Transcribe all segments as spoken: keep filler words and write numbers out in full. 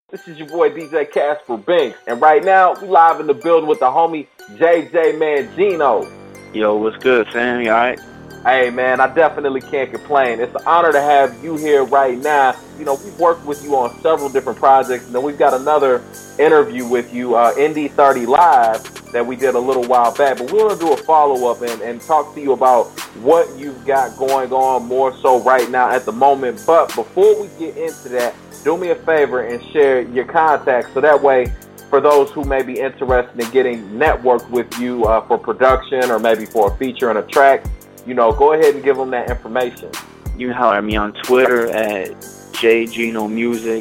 This is your boy D J Casper Banks, and right now we live in the building with the homie J J Mangino. Yo, what's good, fam? You alright? Hey man, I definitely can't complain. It's an honor to have you here right now. You know, we've worked with you on several different projects, and then we've got another interview with you, uh, Indie thirty Live, that we did a little while back. But we want to do a follow-up and, and talk to you about what you've got going on more so right now at the moment. But before we get into that, do me a favor and share your contacts so that way for those who may be interested in getting networked with you uh, for production or maybe for a feature and a track, you know, go ahead and give them that information. You can holler at me on Twitter at jgino music,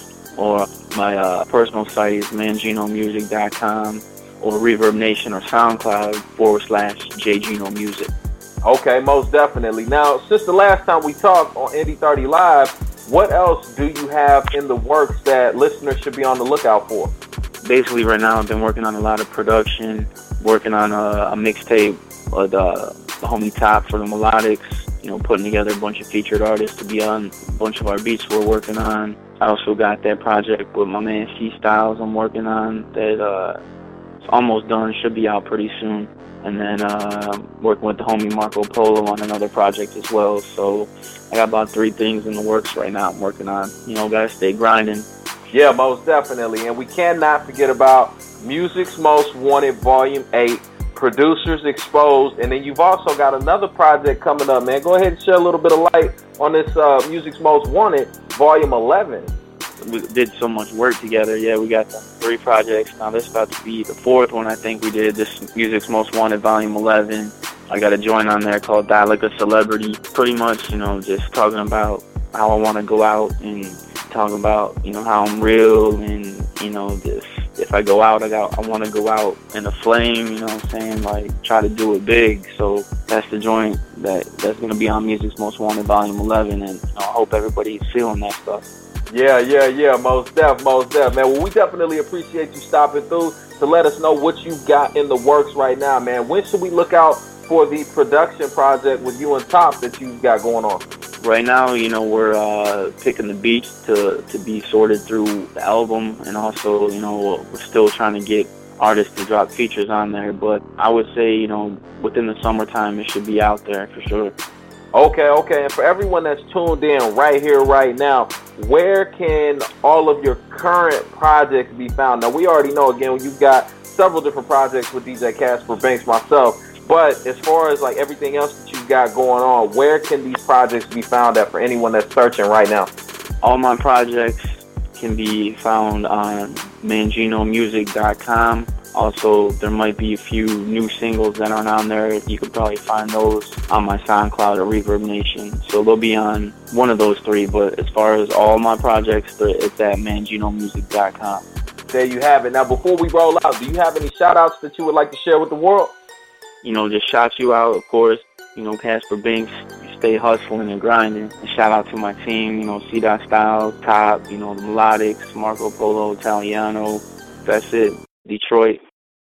or my uh, personal site is mangino music dot com, or Reverb Nation or SoundCloud forward slash jgino music. Okay, most definitely. Now, since the last time we talked on Indie thirty Live, what else do you have in the works that listeners should be on the lookout for? Basically, right now I've been working on a lot of production, working on a, a mixtape with uh, the homie Top for the Melodics, you know, putting together a bunch of featured artists to be on a bunch of our beats we're working on. I also got that project with my man C Styles I'm working on that uh, it's almost done, should be out pretty soon. And then uh, working with the homie Marco Polo on another project as well. So I got about three things in the works right now I'm working on. You know, gotta stay grinding. Yeah, most definitely. And we cannot forget about Music's Most Wanted Volume eight, Producers Exposed. And then you've also got another project coming up, man. Go ahead and shed a little bit of light on this uh, Music's Most Wanted Volume eleven. We did so much work together. Yeah, we got them three projects. Now this is about to be the fourth one I think we did, this Music's Most Wanted Volume eleven. I got a joint on there called Die Like a Celebrity. Pretty much, you know, just talking about how I want to go out and talking about, you know, how I'm real and, you know, just if I go out, I got, I want to go out in a flame, you know what I'm saying? Like, try to do it big. So that's the joint that, that's going to be on Music's Most Wanted Volume eleven, and you know, I hope everybody's feeling that stuff. Yeah, yeah, yeah, most def, most def, man. Well, we definitely appreciate you stopping through to let us know what you've got in the works right now, man. When should we look out for the production project with you and Top that you've got going on? Right now, you know, we're uh, picking the beats to, to be sorted through the album, and also, you know, we're still trying to get artists to drop features on there. But I would say, you know, within the summertime, it should be out there for sure. Okay, okay. And for everyone that's tuned in right here, right now, where can all of your current projects be found? Now, we already know, again, you've got several different projects with D J Casper Banks, myself. But as far as like everything else that you've got going on, where can these projects be found at for anyone that's searching right now? All my projects can be found on mangino music dot com. Also, there might be a few new singles that aren't on there. You could probably find those on my SoundCloud or Reverb Nation. So they'll be on one of those three. But as far as all my projects, it's at mangino music dot com. There you have it. Now, before we roll out, do you have any shout-outs that you would like to share with the world? You know, just shout you out, of course. You know, Casper Banks, you stay hustling and grinding. And shout out to my team, you know, C. Styles, Top, you know, the Melodics, Marco Polo, Italiano. That's it. Detroit.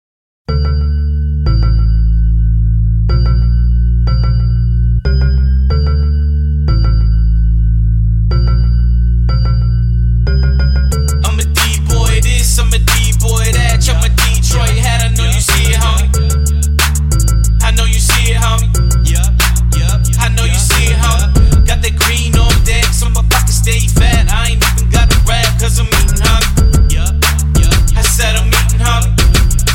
I'm a D-boy this, I'm a D-boy that. I'm a Detroit hat, I know you see it, homie. I know you see it, homie. Yup, yup. I know you see it, homie. Got that green on deck, so my pockets stay fat. I ain't even got to rap, cause I'm eating, homie. Yup, yup. I said I'm eating, homie.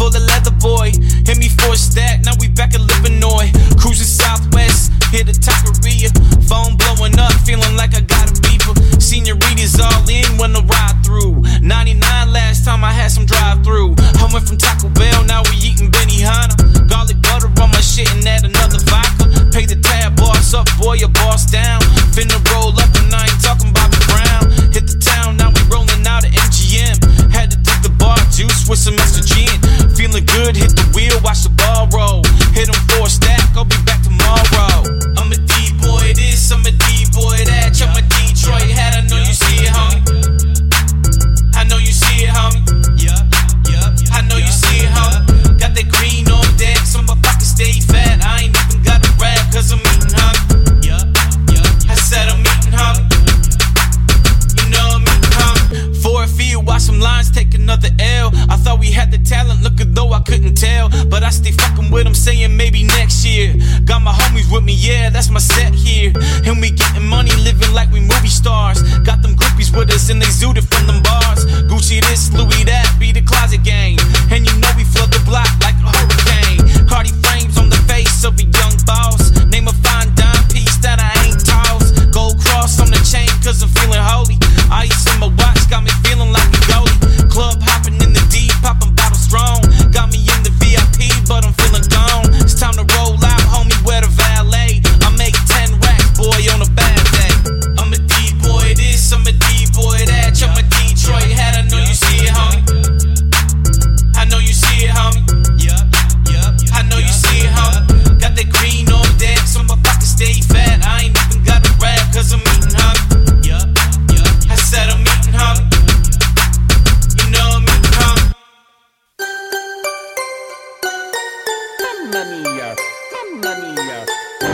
full of leather, boy. Hit me for a stack, now we back at Illinois. Cruising southwest, hit the Taqueria. Phone blowing up, feeling like I got a beeper. Senoritas all in when I ride through. ninety-nine last time I had some drive through. I went from Taco Bell, now we eating Benihana. Garlic butter on my shit and add another vodka. Pay the tab, boss up, boy, your boss down. Finna roll up and I ain't talking Bobby Brown. Hit the town, now we rolling out at M G M. Had to take the bar juice with some extra gin. Feeling good, hit the wheel, watch the ball roll. Hit them for a stack, I'll be back tomorrow. I'm a D-boy this, I'm a D-boy that. I'm a Detroit hat, I know you see it, homie. I know you see it, homie. Yeah, yeah, I know you see it, homie. Got that green on deck, so my pockets stay fat. I ain't even got a rap, cause I'm eating, homie. Yeah, yeah, I said I'm eating, homie. You know I'm eating, homie. For a field, watch some lines take another L. I thought we had the talent, look as though I couldn't tell. But I stay fucking with them, saying maybe next year. Got my homies with me, yeah, that's my set here. And we getting money, living like we movie stars. Got them groupies with us and they zooted from them bars. Gucci this, Louis that, be the closet gang. And you know we flood the block like a hurricane. Cardi frames on the face of a young boss. Name a fine dime piece that I ain't tossed. Gold cross on the chain cause I'm feeling holy. Ice in my watch got me feeling like a goalie. Club hopping in the deep, popping bottles strong. Got me in the V I P, but I'm feeling gone. It's time to roll out, homie, where the valet. I make ten racks, boy, on a bad day. I'm a D-boy this, I'm a D-boy that. I'm a Detroit hat, I know you see it, homie. I know you see it, homie. Yeah, yeah, I know you see it, homie. Got that green on deck, so my pockets stay fat. I ain't even got a rap, cause I'm eating, homie. Yeah, yeah, I said I'm eating, homie. You know I'm eating, homie. Mamma mia, mamma mia.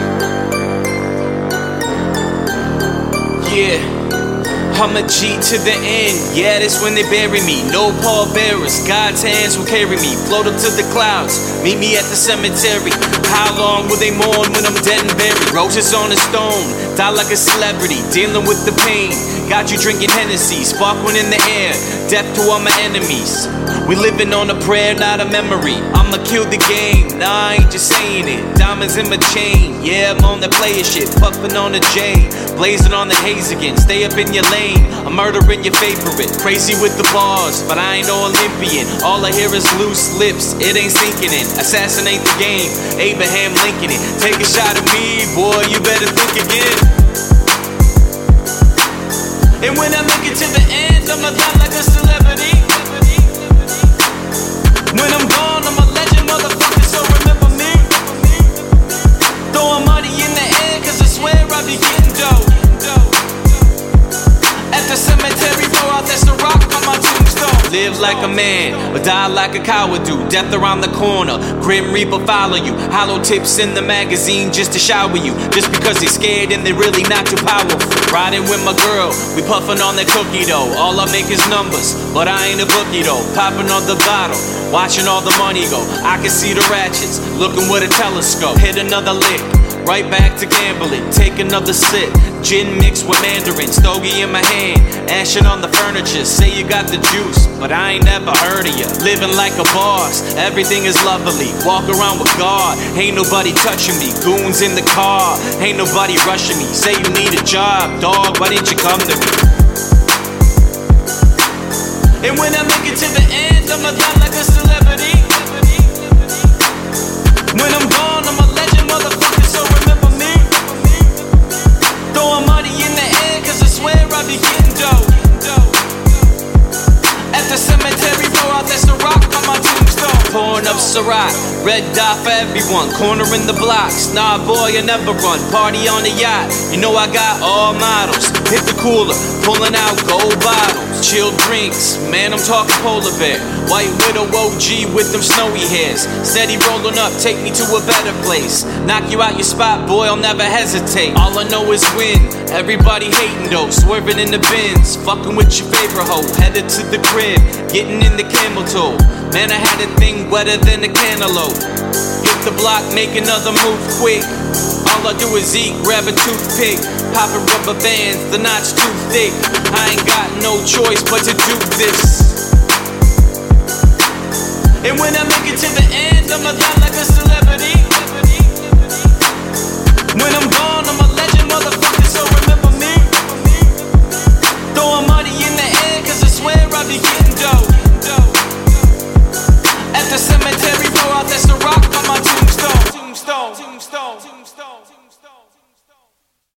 Yeah, I'm a G to the end. Yeah, that's when they bury me. No pallbearers, God's hands will carry me. Float up to the clouds, meet me at the cemetery. How long will they mourn when I'm dead and buried? Roses on a stone, die like a celebrity. Dealing with the pain, got you drinking Hennessy. Sparkling in the air, death to all my enemies. We living on a prayer, not a memory. I'ma kill the game, nah I ain't just saying it. Diamonds in my chain, yeah I'm on that player shit. Puffin' on the J, blazing on the haze again. Stay up in your lane, I'm murdering your favorite. Crazy with the bars, but I ain't no Olympian. All I hear is loose lips, it ain't sinking in. Assassinate the game, Abraham Lincoln it. Take a shot at me, boy, you better think again. And when I make it to the end, I'ma die like a celebrity. When I'm gone, I'm a legend, motherfucker, so remember me. Throwing money in the air, cause I swear I be getting dough. At the cemetery, throw out that's the rock on my tombstone. Live like a man, but die like a coward do. Death around the corner, Grim Reaper follow you. Hollow tips in the magazine just to shower you. Just because they're scared and they're really not too powerful. Riding with my girl, we puffin' on that cookie dough. All I make is numbers, but I ain't a bookie though. Popping on the bottle, watching all the money go. I can see the ratchets, looking with a telescope. Hit another lick, right back to gambling. Take another sip, gin mixed with mandarin. Stogie in my hand, ashing on the furniture. Say you got the juice, but I ain't never heard of ya. Living like a boss, everything is lovely. Walk around with God, ain't nobody touching me. Goons in the car, ain't nobody rushing me. Say you need a job, dog, why didn't you come to me? And when I make it to the end, I'ma die like a celebrity. When I'm gone, I'm a legend, motherfucker, so remember me. Throwing money in the air, cause I swear I be getting dough. At the cemetery, throw out that's the rock on my tombstone. Pouring up Ciroc, red dot for everyone. Cornering the blocks, nah boy, I never run. Party on the yacht, you know I got all models. Hit the cooler, pulling out gold bottles. Chill drinks, man I'm talking polar bear. White widow O G with them snowy hairs. Steady rolling up, take me to a better place. Knock you out your spot, boy, I'll never hesitate. All I know is win, everybody hating though. Swerving in the bins, fucking with your favorite hoe. Headed to the crib, getting in the camel toe. Man, I had a thing wetter than a cantaloupe. Hit the block, make another move quick. All I do is eat, grab a toothpick. Popping rubber bands, the knot's too thick. I ain't got no choice but to do this. And when I make it to the end, I'ma die like a celebrity. When I'm gone, I'm a legend, motherfucker, so remember me. Throwing money in the air, cause I swear I'll be getting dough. At the cemetery, roll out, that's the rock.